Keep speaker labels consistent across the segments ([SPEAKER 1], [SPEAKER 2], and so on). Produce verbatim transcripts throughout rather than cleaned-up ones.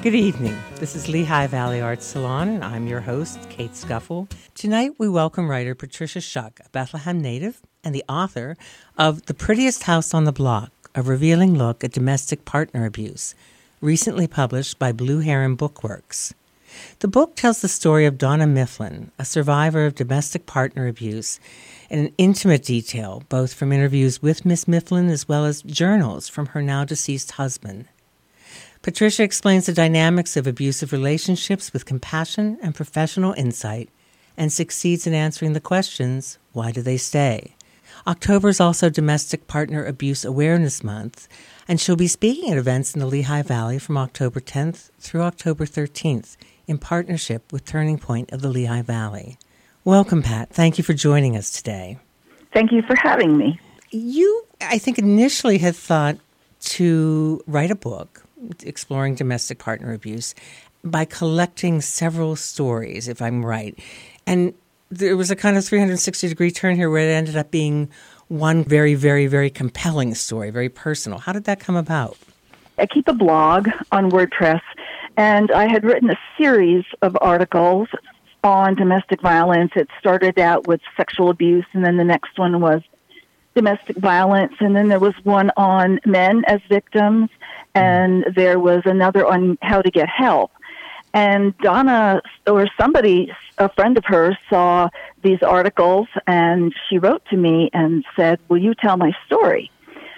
[SPEAKER 1] Good evening. This is Lehigh Valley Arts Salon, and I'm your host, Kate Scuffle. Tonight, we welcome writer Patricia Shuck, a Bethlehem native and the author of The Prettiest House on the Block, a revealing look at domestic partner abuse, recently published by Blue Heron Bookworks. The book tells the story of Donna Mifflin, a survivor of domestic partner abuse, in an intimate detail, both from interviews with Miss Mifflin as well as journals from her now-deceased husband. Patricia explains the dynamics of abusive relationships with compassion and professional insight and succeeds in answering the questions, why do they stay? October is also Domestic Partner Abuse Awareness Month, and she'll be speaking at events in the Lehigh Valley from October tenth through October thirteenth in partnership with Turning Point of the Lehigh Valley. Welcome, Pat. Thank you for joining us today.
[SPEAKER 2] Thank you for having me.
[SPEAKER 1] You, I think, initially had thought to write a book exploring domestic partner abuse by collecting several stories, if I'm right. And there was a kind of three hundred sixty degree turn here where it ended up being one very, very, very compelling story, very personal. How did that come about?
[SPEAKER 2] I keep a blog on WordPress, and I had written a series of articles on domestic violence. It started out with sexual abuse, and then the next one was domestic violence, and then there was one on men as victims, and there was another on how to get help. And Donna, or somebody, a friend of hers, saw these articles, and she wrote to me and said, will you tell my story?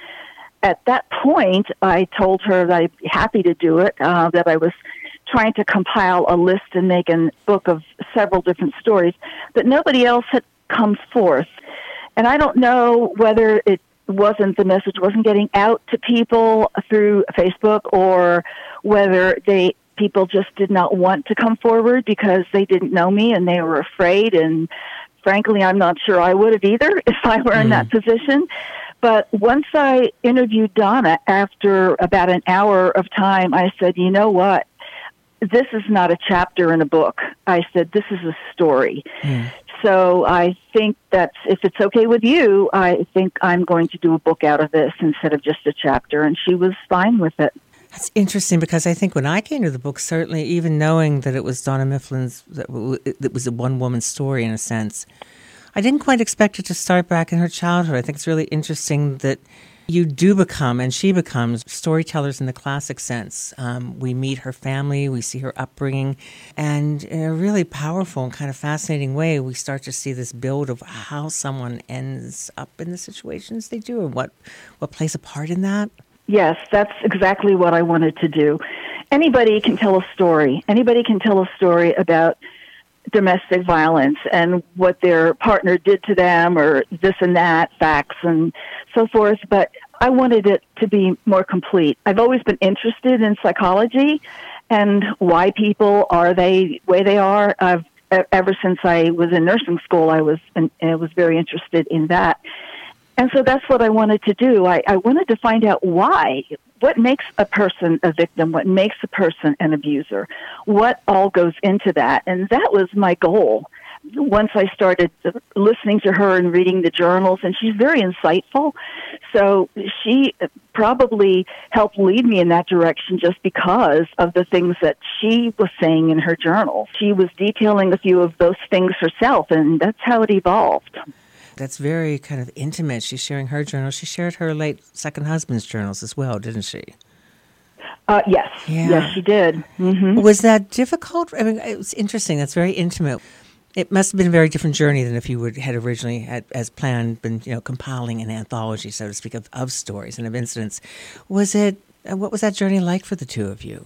[SPEAKER 2] At that point, I told her that I'd be happy to do it, uh, that I was trying to compile a list and make a book of several different stories, but nobody else had come forth. And I don't know whether it wasn't, the message wasn't getting out to people through Facebook, or whether they people just did not want to come forward because they didn't know me and they were afraid. And frankly, I'm not sure I would have either if I were mm. in that position. But once I interviewed Donna, after about an hour of time, I said, you know what? This is not a chapter in a book. I said, this is a story. Mm. So I think that if it's okay with you, I think I'm going to do a book out of this instead of just a chapter. And she was fine with it.
[SPEAKER 1] That's interesting, because I think when I came to the book, certainly even knowing that it was Donna Mifflin's, that it was a one-woman story in a sense, I didn't quite expect it to start back in her childhood. I think it's really interesting that you do become, and she becomes, storytellers in the classic sense. Um, we meet her family, we see her upbringing, and in a really powerful and kind of fascinating way, we start to see this build of how someone ends up in the situations they do and what, what plays a part in that.
[SPEAKER 2] Yes, that's exactly what I wanted to do. Anybody can tell a story. Anybody can tell a story about domestic violence and what their partner did to them, or this and that, facts and so forth, but I wanted it to be more complete. I've always been interested in psychology and why people are the way they are. I've, ever since I was in nursing school, I was I was very interested in that. And so that's what I wanted to do. I, I wanted to find out why. What makes a person a victim? What makes a person an abuser? What all goes into that? And that was my goal. Once I started listening to her and reading the journals, and she's very insightful, so she probably helped lead me in that direction just because of the things that she was saying in her journal. She was detailing a few of those things herself, and that's how it evolved.
[SPEAKER 1] That's very kind of intimate. She's sharing her journal. She shared her late second husband's journals as well, didn't she?
[SPEAKER 2] Uh, yes.
[SPEAKER 1] Yeah.
[SPEAKER 2] Yes, she did. Mm-hmm.
[SPEAKER 1] Was that difficult? I mean, it's interesting. That's very intimate. It must have been a very different journey than if you would had originally, had, as planned, been you know compiling an anthology, so to speak, of, of stories and of incidents. Was it? What was that journey like for the two of you?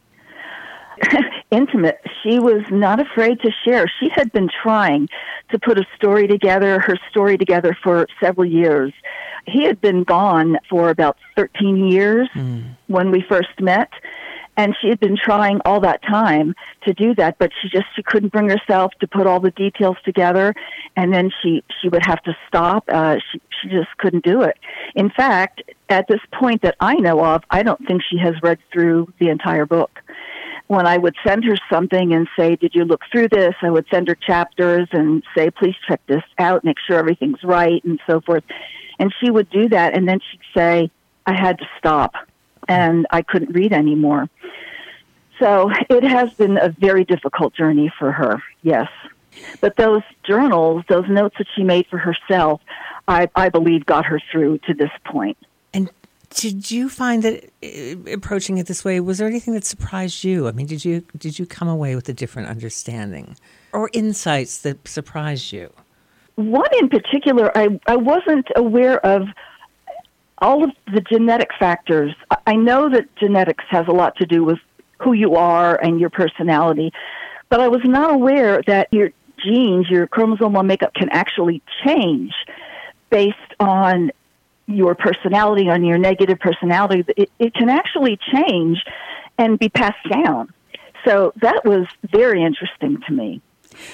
[SPEAKER 2] Intimate. She was not afraid to share. She had been trying to put a story together, her story together for several years. He had been gone for about thirteen years mm. when we first met, and she had been trying all that time to do that, but she just she couldn't bring herself to put all the details together, and then she, she would have to stop. Uh, she, she just couldn't do it. In fact, at this point that I know of, I don't think she has read through the entire book. When I would send her something and say, did you look through this? I would send her chapters and say, please check this out, make sure everything's right, and so forth. And she would do that, and then she'd say, I had to stop, and I couldn't read anymore. So it has been a very difficult journey for her, yes. But those journals, those notes that she made for herself, I, I believe got her through to this point.
[SPEAKER 1] And did you find that uh, approaching it this way, was there anything that surprised you? I mean, did you did you come away with a different understanding or insights that surprised you?
[SPEAKER 2] One in particular, I, I wasn't aware of all of the genetic factors. I know that genetics has a lot to do with who you are and your personality, but I was not aware that your genes, your chromosomal makeup can actually change based on your personality, on your negative personality. It, it can actually change and be passed down. So that was very interesting to me.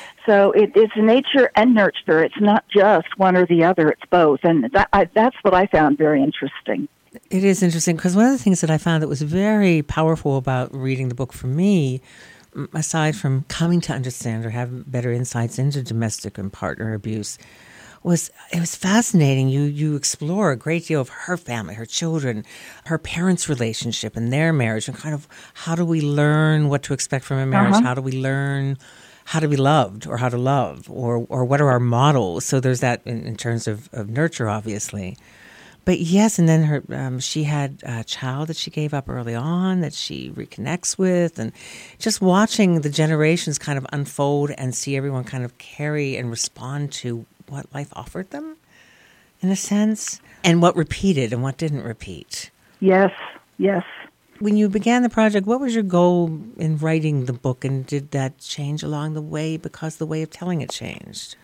[SPEAKER 2] So it, it's nature and nurture. It's not just one or the other. It's both. And that, I, that's what I found very interesting.
[SPEAKER 1] It is interesting because one of the things that I found that was very powerful about reading the book for me, aside from coming to understand or have better insights into domestic and partner abuse, was it was fascinating. You you explore a great deal of her family, her children, her parents' relationship and their marriage, and kind of how do we learn what to expect from a marriage?
[SPEAKER 2] Uh-huh.
[SPEAKER 1] How do we learn how to be loved or how to love, or or what are our models? So there's that in, in terms of, of nurture, obviously. But yes, and then her um, she had a child that she gave up early on that she reconnects with, and just watching the generations kind of unfold and see everyone kind of carry and respond to what life offered them, in a sense, and what repeated and what didn't repeat.
[SPEAKER 2] Yes, yes.
[SPEAKER 1] When you began the project, what was your goal in writing the book, and did that change along the way because the way of telling it changed?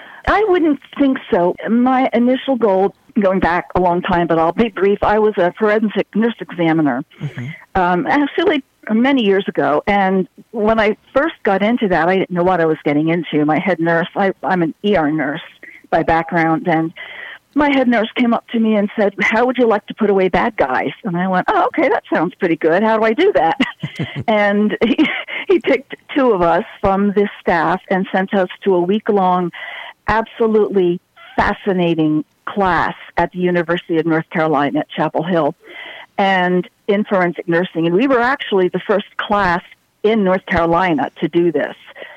[SPEAKER 2] I wouldn't think so. My initial goal, going back a long time, but I'll be brief, I was a forensic nurse examiner, mm-hmm. um, actually many years ago. And when I first got into that, I didn't know what I was getting into. My head nurse, I, I'm an E R nurse by background, and my head nurse came up to me and said, how would you like to put away bad guys? And I went, oh, okay, that sounds pretty good. How do I do that? And he, he picked two of us from this staff and sent us to a week-long, absolutely fascinating class at the University of North Carolina at Chapel Hill and in forensic nursing. And we were actually the first class in North Carolina to do this.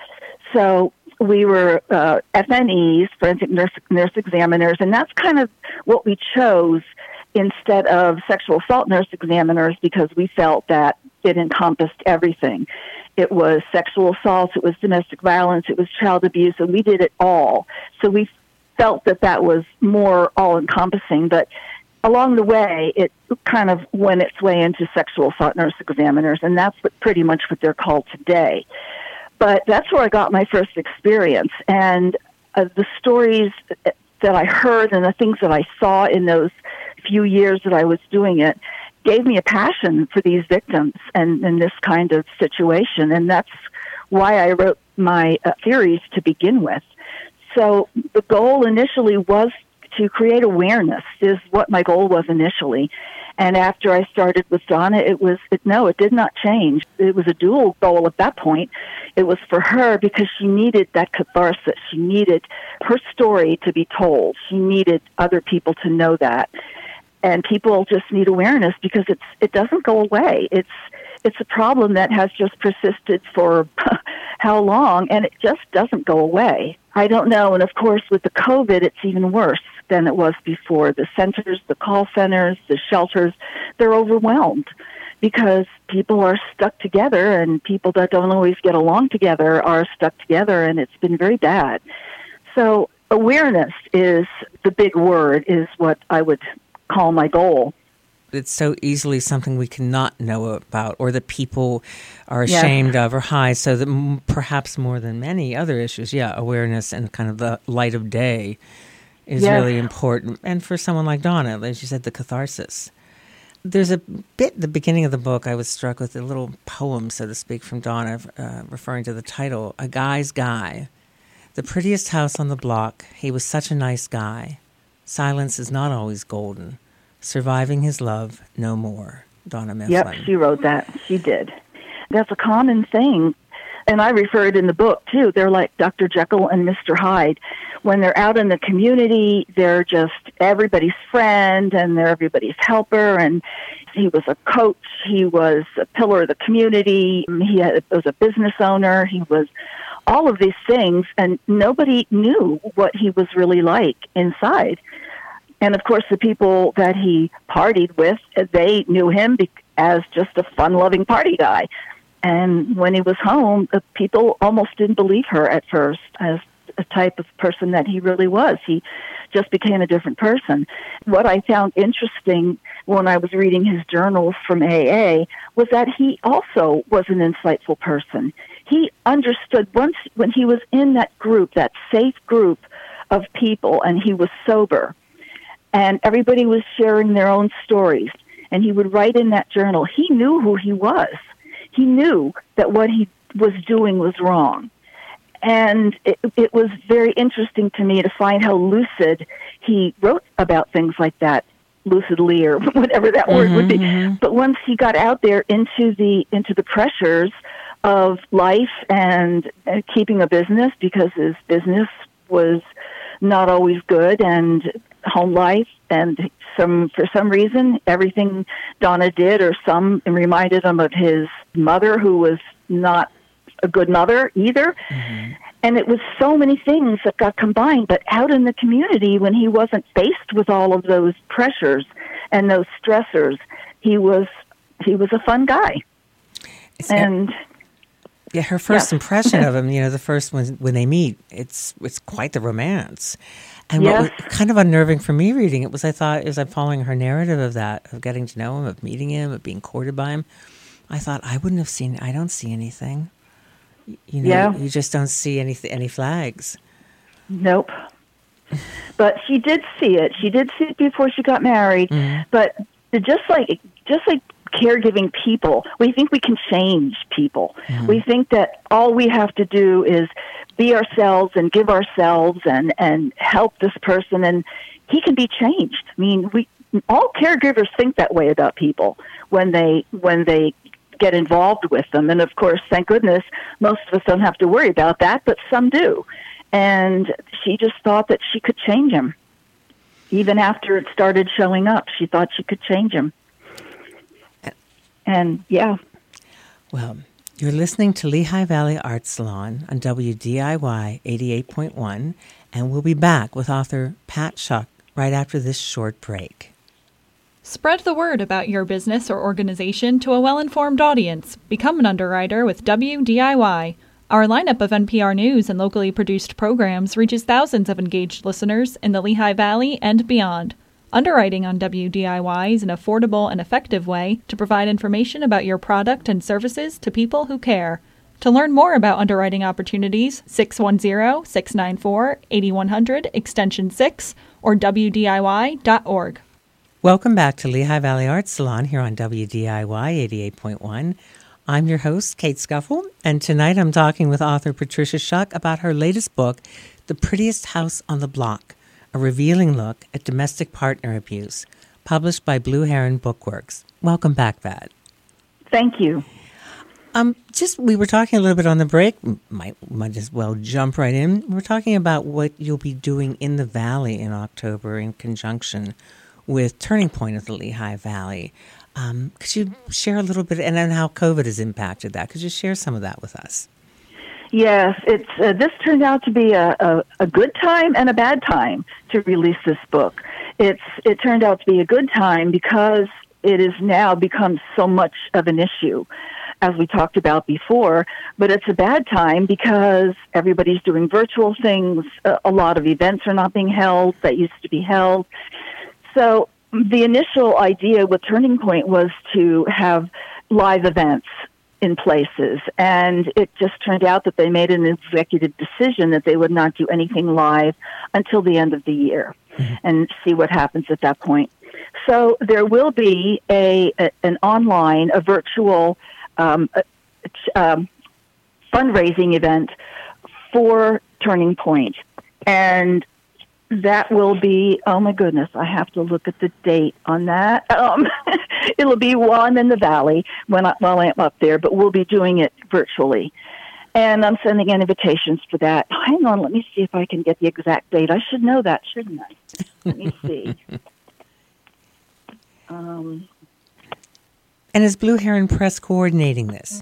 [SPEAKER 2] So we were uh, F N Es, forensic nurse, nurse examiners, and that's kind of what we chose instead of sexual assault nurse examiners because we felt that it encompassed everything. It was sexual assault, it was domestic violence, it was child abuse, and we did it all. So we felt that that was more all-encompassing, but along the way, it kind of went its way into sexual assault nurse examiners, and that's what, pretty much what they're called today. But that's where I got my first experience, and uh, the stories that I heard and the things that I saw in those few years that I was doing it gave me a passion for these victims and, and this kind of situation, and that's why I wrote my uh, series to begin with. So the goal initially was to create awareness, is what my goal was initially. And after I started with Donna, it was, it, no, it did not change. It was a dual goal at that point. It was for her because she needed that catharsis. She needed her story to be told. She needed other people to know that. And people just need awareness because it's it doesn't go away. It's it's a problem that has just persisted for how long, and it just doesn't go away. I don't know. And of course, with the COVID, it's even worse than it was before. The centers, the call centers, the shelters, they're overwhelmed because people are stuck together, and people that don't always get along together are stuck together, and it's been very bad. So awareness is the big word, is what I would call my goal.
[SPEAKER 1] It's so easily something we cannot know about or that people are ashamed yes. of or hide, so that m- perhaps more than many other issues, yeah, awareness and kind of the light of day is yes. really important. And for someone like Donna, as you said, the catharsis. There's a bit at the beginning of the book I was struck with, a little poem, so to speak, from Donna, uh, referring to the title, A Guy's Guy. The prettiest house on the block, he was such a nice guy. Silence is not always golden. Surviving his love, no more. Donna Mifflin.
[SPEAKER 2] Yep, she wrote that. She did. That's a common thing. And I refer it in the book, too. They're like Doctor Jekyll and Mister Hyde. when they're out in the community, they're just everybody's friend and they're everybody's helper. And he was a coach. He was a pillar of the community. He had, was a business owner. He was all of these things, and nobody knew what he was really like inside. And, of course, the people that he partied with, they knew him as just a fun-loving party guy. And when he was home, the people almost didn't believe her at first as a type of person that he really was. He just became a different person. What I found interesting when I was reading his journals from A A was that he also was an insightful person. He understood once when he was in that group, that safe group of people, and he was sober, and everybody was sharing their own stories, and he would write in that journal. He knew who he was. He knew that what he was doing was wrong. And it, it was very interesting to me to find how lucid he wrote about things like that, lucidly or whatever that word
[SPEAKER 1] mm-hmm,
[SPEAKER 2] would be.
[SPEAKER 1] Mm-hmm.
[SPEAKER 2] But once he got out there into the into the pressures of life and uh, keeping a business, because his business was not always good, and home life, and some for some reason everything Donna did or some reminded him of his mother, who was not a good mother either. Mm-hmm. And it was so many things that got combined. But out in the community, when he wasn't faced with all of those pressures and those stressors, he was he was a fun guy.
[SPEAKER 1] It's
[SPEAKER 2] and
[SPEAKER 1] a, yeah, her first
[SPEAKER 2] yeah.
[SPEAKER 1] impression of him, you know, the first one when they meet, it's it's quite the romance. And
[SPEAKER 2] yes.
[SPEAKER 1] what was kind of unnerving for me reading it was I thought, as I'm following her narrative of that, of getting to know him, of meeting him, of being courted by him, I thought, I wouldn't have seen, I don't see anything. You know,
[SPEAKER 2] yeah.
[SPEAKER 1] you just don't see any any flags.
[SPEAKER 2] Nope. But she did see it. She did see it before she got married. Mm-hmm. But just like just like caregiving people, we think we can change people. Mm-hmm. We think that all we have to do is be ourselves and give ourselves and, and help this person, and he can be changed. I mean, we all caregivers think that way about people when they when they get involved with them. And of course, thank goodness, most of us don't have to worry about that, but some do. And she just thought that she could change him. Even after it started showing up, she thought she could change him. And yeah.
[SPEAKER 1] Well, you're listening to Lehigh Valley Art Salon on W D I Y eighty-eight point one, and we'll be back with author Pat Shuck right after this short break.
[SPEAKER 3] Spread the word about your business or organization to a well-informed audience. Become an underwriter with W D I Y. Our lineup of N P R News and locally produced programs reaches thousands of engaged listeners in the Lehigh Valley and beyond. Underwriting on W D I Y is an affordable and effective way to provide information about your product and services to people who care. To learn more about underwriting opportunities, six one zero, six nine four, eight one zero zero, extension six, or W D I Y dot org.
[SPEAKER 1] Welcome back to Lehigh Valley Art Salon here on W D I Y eighty-eight point one. I'm your host, Kate Scuffle, and tonight I'm talking with author Patricia Shuck about her latest book, The Prettiest House on the Block, a revealing look at domestic partner abuse, published by Blue Heron Bookworks. Welcome back, Pat.
[SPEAKER 2] Thank you.
[SPEAKER 1] Um, just we were talking a little bit on the break. Might might as well jump right in. We're talking about what you'll be doing in the Valley in October in conjunction with Turning Point of the Lehigh Valley. Um, could you share a little bit, and then how COVID has impacted that? Could you share some of that with us?
[SPEAKER 2] Yes, it's uh, this turned out to be a, a, a good time and a bad time to release this book. It's it turned out to be a good time because it has now become so much of an issue, as we talked about before, but it's a bad time because everybody's doing virtual things. A, a lot of events are not being held that used to be held. So the initial idea with Turning Point was to have live events in places, and it just turned out that they made an executive decision that they would not do anything live until the end of the year, mm-hmm. and see what happens at that point. So there will be a, a an online, a virtual um, a, um, fundraising event for Turning Point, and that will be, oh my goodness, I have to look at the date on that. Um, it'll be while I'm in the Valley, when I, while I'm up there, but we'll be doing it virtually. And I'm sending in invitations for that. Hang on, let me see if I can get the exact date. I should know that, shouldn't I? Let me see. Um,
[SPEAKER 1] and is Blue Heron Press coordinating this?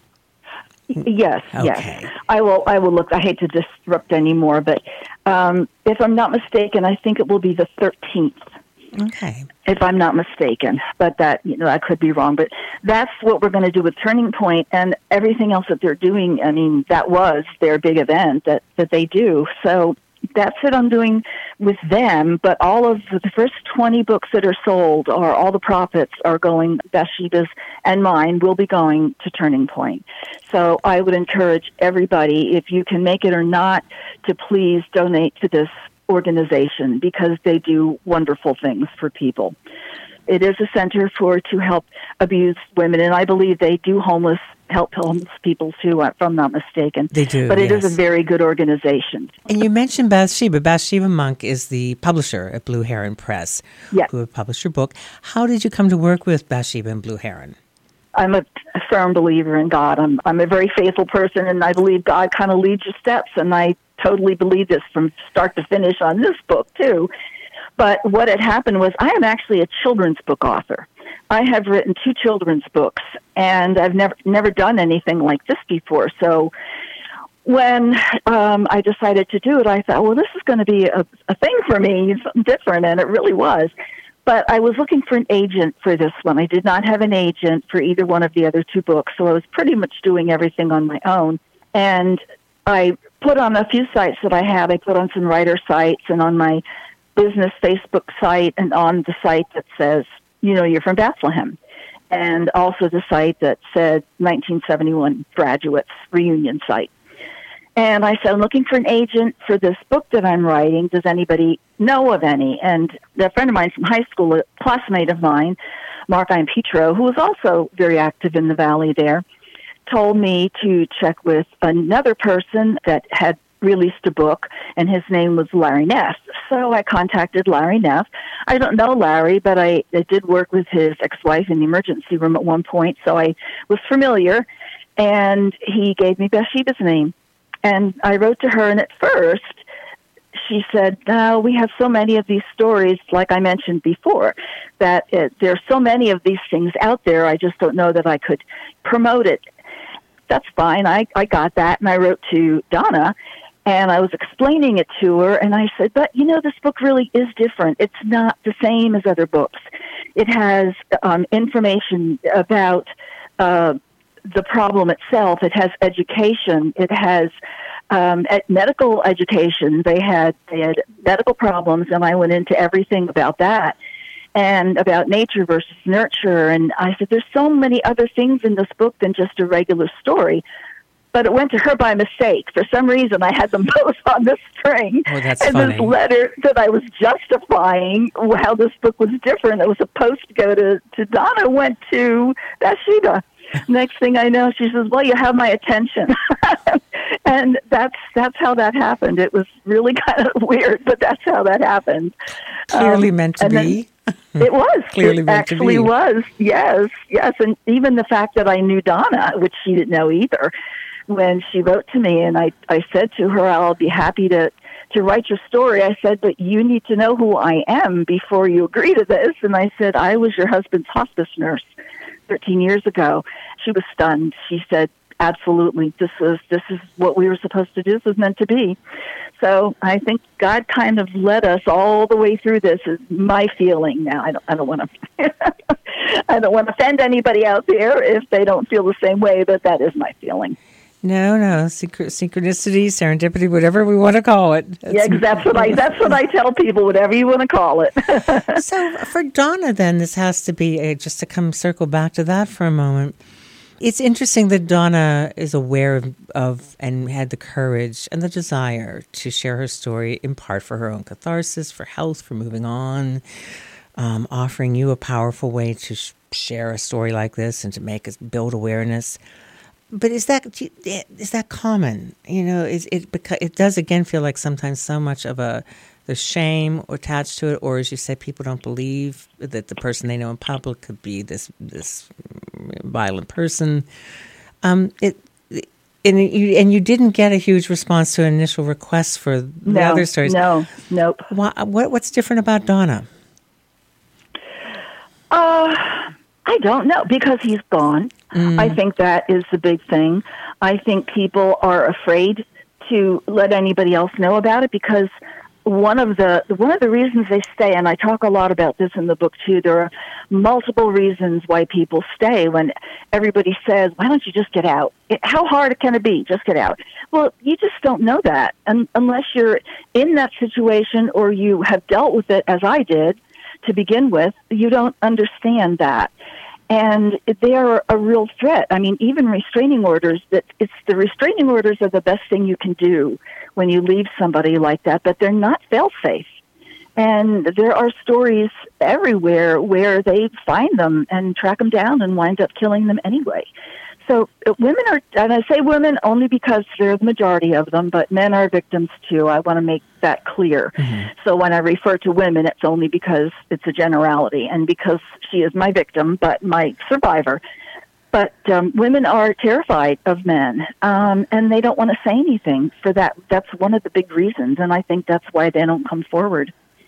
[SPEAKER 2] Yes,
[SPEAKER 1] okay.
[SPEAKER 2] yes. I will. I will look. I hate to disrupt anymore, but um, if I'm not mistaken, I think it will be the thirteenth.
[SPEAKER 1] Okay.
[SPEAKER 2] If I'm not mistaken, but that you know I could be wrong. But that's what we're going to do with Turning Point and everything else that they're doing. I mean, that was their big event that that they do. So that's what I'm doing with them. But all of the first twenty books that are sold, or all the profits, are going. Bathsheba's and mine will be going to Turning Point. So I would encourage everybody, if you can make it or not, to please donate to this organization, because they do wonderful things for people. It is a center for to help abused women, and I believe they do homeless help homeless people too, if I'm not mistaken.
[SPEAKER 1] They do,
[SPEAKER 2] but it
[SPEAKER 1] yes.
[SPEAKER 2] is a very good organization.
[SPEAKER 1] And you mentioned Bathsheba. Bathsheba Monk is the publisher at Blue Heron Press,
[SPEAKER 2] yes.
[SPEAKER 1] who have published your book. How did you come to work with Bathsheba and Blue Heron?
[SPEAKER 2] I'm a, a firm believer in God. I'm I'm a very faithful person, and I believe God kind of leads your steps, and I totally believe this from start to finish on this book, too. But what had happened was I am actually a children's book author. I have written two children's books, and I've never never done anything like this before. So when um, I decided to do it, I thought, well, this is going to be a, a thing for me, something different, and it really was. But I was looking for an agent for this one. I did not have an agent for either one of the other two books, so I was pretty much doing everything on my own. And I put on a few sites that I had. I put on some writer sites and on my business Facebook site and on the site that says, you know, you're from Bethlehem. And also the site that said nineteen seventy-one graduates reunion site. And I said, I'm looking for an agent for this book that I'm writing. Does anybody know of any? And a friend of mine from high school, a classmate of mine, Mark Ian-Petro, who was also very active in the Valley there, told me to check with another person that had released a book, and his name was Larry Neff. So I contacted Larry Neff. I don't know Larry, but I, I did work with his ex-wife in the emergency room at one point, so I was familiar, and he gave me Bathsheba's name. And I wrote to her, and at first, she said, no, we have so many of these stories, like I mentioned before, that it, there are so many of these things out there, I just don't know that I could promote it. That's fine. I, I got that, and I wrote to Donna, and I was explaining it to her, and I said, but, you know, this book really is different. It's not the same as other books. It has um, information about uh the problem itself. It has education. It has um, medical education. They had they had medical problems, and I went into everything about that and about nature versus nurture. And I said, there's so many other things in this book than just a regular story. But it went to her by mistake. For some reason, I had them both on the string.
[SPEAKER 1] Oh, that's
[SPEAKER 2] and
[SPEAKER 1] funny.
[SPEAKER 2] This letter that I was justifying how this book was different, it was supposed to go to, to Donna, went to Bathsheba. Next thing I know, she says, well, you have my attention. And that's that's how that happened. It was really kind of weird, but that's how that happened.
[SPEAKER 1] Clearly
[SPEAKER 2] um,
[SPEAKER 1] meant to be.
[SPEAKER 2] It was.
[SPEAKER 1] Clearly
[SPEAKER 2] it
[SPEAKER 1] meant
[SPEAKER 2] actually
[SPEAKER 1] to be.
[SPEAKER 2] was. Yes, yes. And even the fact that I knew Donna, which she didn't know either, when she wrote to me, and I, I said to her, I'll be happy to, to write your story. I said, but you need to know who I am before you agree to this. And I said, I was your husband's hospice nurse thirteen years ago. She was stunned. She said, absolutely, this is this is what we were supposed to do. This was meant to be. So I think God kind of led us all the way through this, is my feeling now. I don't I don't want to I don't want to offend anybody out there if they don't feel the same way, but that is my feeling.
[SPEAKER 1] No, no, Synch- synchronicity, serendipity, whatever we want to call it. That's
[SPEAKER 2] yeah, that's what I that's what I tell people, whatever you want to call it.
[SPEAKER 1] So for Donna, then, this has to be a, just to come circle back to that for a moment. It's interesting that Donna is aware of, of and had the courage and the desire to share her story, in part for her own catharsis, for health, for moving on, um, offering you a powerful way to sh- share a story like this and to make us build awareness. But is that is that common? You know, is it because it does again feel like sometimes so much of a the shame attached to it, or as you say, people don't believe that the person they know in public could be this this violent person. Um, it and you and you didn't get a huge response to initial requests for the
[SPEAKER 2] no,
[SPEAKER 1] other stories.
[SPEAKER 2] No, nope.
[SPEAKER 1] Why, what what's different about Donna?
[SPEAKER 2] Uh, I don't know, because he's gone. Mm. I think that is the big thing. I think people are afraid to let anybody else know about it, because one of the one of the reasons they stay, and I talk a lot about this in the book too, there are multiple reasons why people stay when everybody says, why don't you just get out? It, how hard can it be? Just get out. Well, you just don't know that un- unless you're in that situation or you have dealt with it, as I did, to begin with. You don't understand that. And they are a real threat. I mean, even restraining orders, that it's the restraining orders are the best thing you can do when you leave somebody like that, but they're not fail-safe. And there are stories everywhere where they find them and track them down and wind up killing them anyway. So uh, women are, and I say women only because they're the majority of them, but men are victims too. I want to make that clear. Mm-hmm. So when I refer to women, it's only because it's a generality and because she is my victim, but my survivor. But um, women are terrified of men, um, and they don't want to say anything for that. That's one of the big reasons, and I think that's why they don't come forward.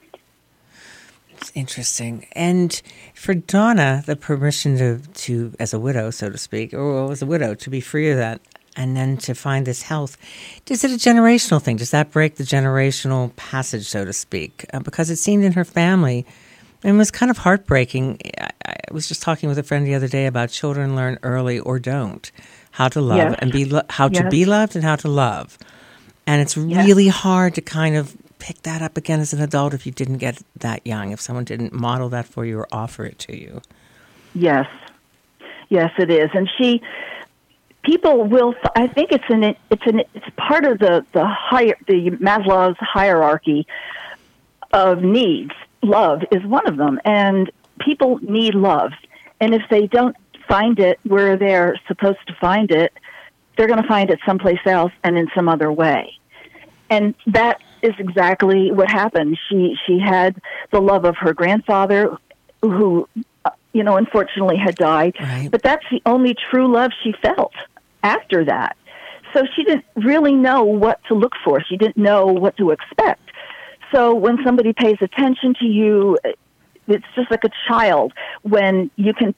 [SPEAKER 1] It's interesting. And for Donna, the permission to, to, as a widow, so to speak, or as a widow, to be free of that, and then to find this health, is it a generational thing? Does that break the generational passage, so to speak? Uh, because it seemed in her family, and it was kind of heartbreaking. I, I was just talking with a friend the other day about children learn early or don't how to love
[SPEAKER 2] yes.
[SPEAKER 1] and be lo- how
[SPEAKER 2] yes.
[SPEAKER 1] to be loved and how to love. And it's
[SPEAKER 2] yes.
[SPEAKER 1] really hard to kind of pick that up again as an adult if you didn't get that young, if someone didn't model that for you or offer it to you.
[SPEAKER 2] Yes. Yes, it is. And she, people will, I think it's an, it's an, it's part of the, the higher, the Maslow's hierarchy of needs. Love is one of them. And people need love. And if they don't find it where they're supposed to find it, they're going to find it someplace else and in some other way. And that is exactly what happened. She she had the love of her grandfather, who, you know, unfortunately had died.
[SPEAKER 1] Right.
[SPEAKER 2] But that's the only true love she felt after that. So she didn't really know what to look for. She didn't know what to expect. So when somebody pays attention to you, it's just like a child. When you can,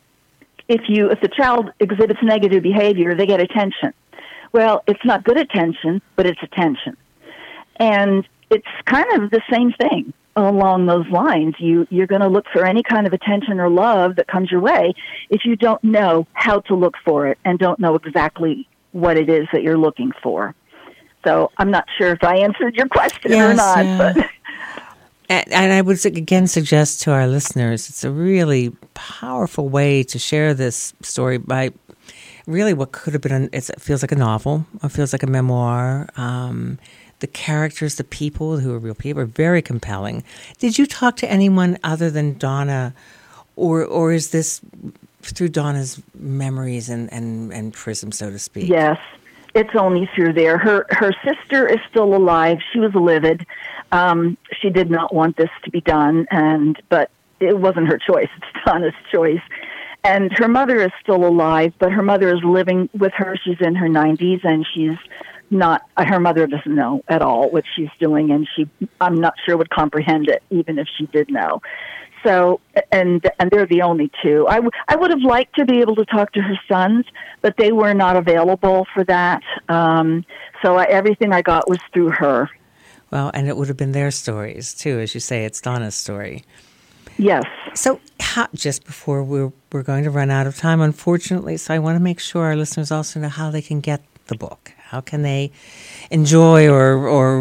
[SPEAKER 2] if you if the child exhibits negative behavior, they get attention. Well, it's not good attention, but it's attention. And it's kind of the same thing along those lines. You, you're going to look for any kind of attention or love that comes your way if you don't know how to look for it and don't know exactly what it is that you're looking for. So I'm not sure if I answered your question
[SPEAKER 1] yes,
[SPEAKER 2] or not.
[SPEAKER 1] Yeah.
[SPEAKER 2] But
[SPEAKER 1] and, and I would, again, suggest to our listeners, it's a really powerful way to share this story by really what could have been, an, it's, it feels like a novel, it feels like a memoir. Um, the characters, the people who are real people are very compelling. Did you talk to anyone other than Donna, or or is this through Donna's memories and, and, and prism, so to speak?
[SPEAKER 2] Yes, it's only through there. Her her sister is still alive. She was livid. Um, she did not want this to be done, and but it wasn't her choice. It's Donna's choice. And her mother is still alive, but her mother is living with her. She's in her nineties, and she's not, her mother doesn't know at all what she's doing, and she, I'm not sure, would comprehend it, even if she did know. So, and and they're the only two. I, w- I would have liked to be able to talk to her sons, but they were not available for that. Um, so I, everything I got was through her.
[SPEAKER 1] Well, and it would have been their stories, too. As you say, it's Donna's story.
[SPEAKER 2] Yes.
[SPEAKER 1] So how, just before we're, we're going to run out of time, unfortunately, so I want to make sure our listeners also know how they can get the book. How can they enjoy or, or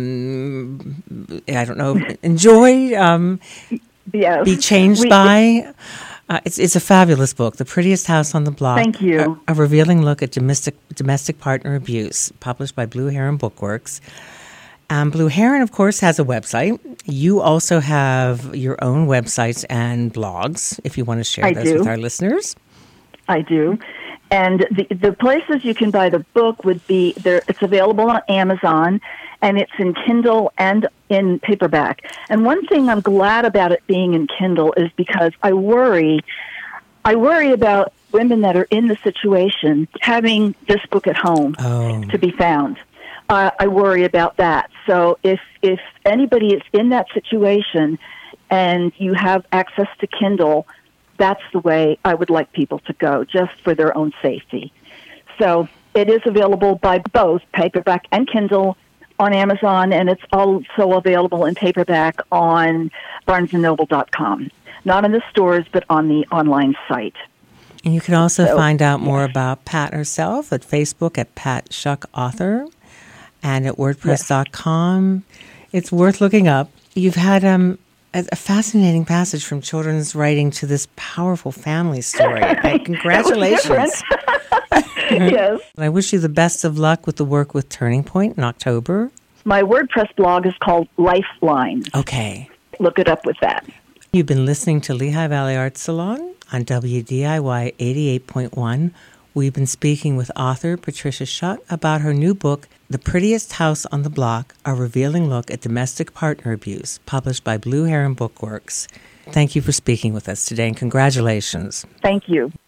[SPEAKER 1] um, I don't know, enjoy, um,
[SPEAKER 2] yes.
[SPEAKER 1] be changed we, by? Uh, it's it's a fabulous book, The Prettiest House on the Block.
[SPEAKER 2] Thank you.
[SPEAKER 1] A, a revealing look at domestic domestic partner abuse, published by Blue Heron Bookworks. Um, Blue Heron, of course, has a website. You also have your own websites and blogs, if you want to share
[SPEAKER 2] I
[SPEAKER 1] those
[SPEAKER 2] do.
[SPEAKER 1] with our listeners.
[SPEAKER 2] I do. And the the places you can buy the book would be, there. It's available on Amazon, and it's in Kindle and in paperback. And one thing I'm glad about it being in Kindle is because I worry, I worry about women that are in the situation having this book at home
[SPEAKER 1] Oh.
[SPEAKER 2] to be found. Uh, I worry about that. So if if anybody is in that situation and you have access to Kindle, that's the way I would like people to go, just for their own safety. So it is available by both paperback and Kindle on Amazon, and it's also available in paperback on barnes and noble dot com. Not in the stores, but on the online site.
[SPEAKER 1] And you can also
[SPEAKER 2] So,
[SPEAKER 1] find out more
[SPEAKER 2] yes.
[SPEAKER 1] about Pat herself at Facebook at Pat Shuck Author and at wordpress dot com. It's worth looking up. You've had um, a, a fascinating passage from children's writing to this powerful family story. Uh, Congratulations.
[SPEAKER 2] Yes.
[SPEAKER 1] I wish you the best of luck with the work with Turning Point in October.
[SPEAKER 2] My WordPress blog is called Lifeline.
[SPEAKER 1] Okay.
[SPEAKER 2] Look it up with that.
[SPEAKER 1] You've been listening to Lehigh Valley Art Salon on W D I Y eighty-eight point one. We've been speaking with author Patricia Shuck about her new book, The Prettiest House on the Block, A Revealing Look at Domestic Partner Abuse, published by Blue Heron Bookworks. Thank you for speaking with us today, and congratulations.
[SPEAKER 2] Thank you.